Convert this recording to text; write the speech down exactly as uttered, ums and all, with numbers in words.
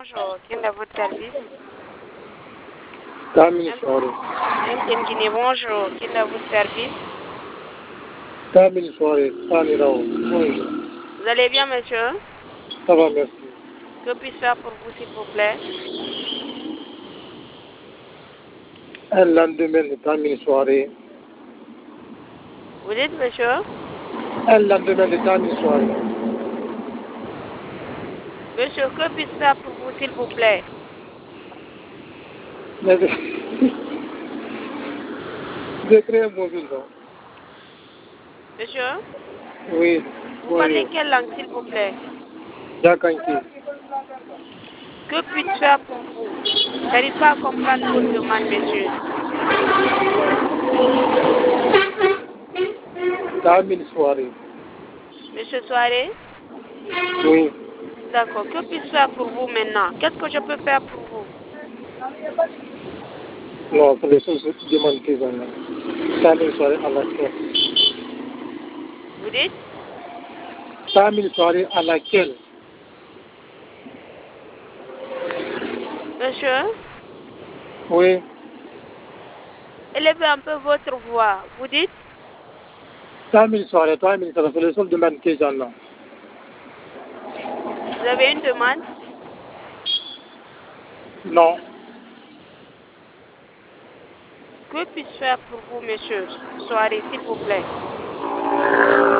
Bonjour, quel est votre service? Tamil sorry. M T N Guinée, bonjour, quel est votre service? Tamil sorry. Tamil Rao. Bonjour. Vous allez bien, monsieur? Ça va, merci. Que puis-je faire pour vous, s'il vous plaît? Un lendemain de Tamil soirée. Vous dites, monsieur? Un lendemain de Tamil soirée. Monsieur, que puis-je faire pour vous, s'il vous plaît? J'ai créé un mobile, non? Monsieur? Oui. Vous parlez quelle langue, s'il vous plaît? Jakanki. Que puis-je faire pour vous? Je n'arrive pas à comprendre votre demande, monsieur. Tamil soirée. Monsieur Soirée? Oui. D'accord. Que puis-je faire pour vous maintenant? Qu'est-ce que je peux faire pour vous? Non, c'est les choses demandent que j'en ai. Tamil soirée à laquelle? Vous dites? Tamil soirée à laquelle? Monsieur? Oui. Élevez un peu votre voix. Vous dites? Tamil soirée, Tamil soirée, c'est les choses demandent que j'en ai. Vous avez une demande? Non. Que puis-je faire pour vous, monsieur Soirée, s'il vous plaît?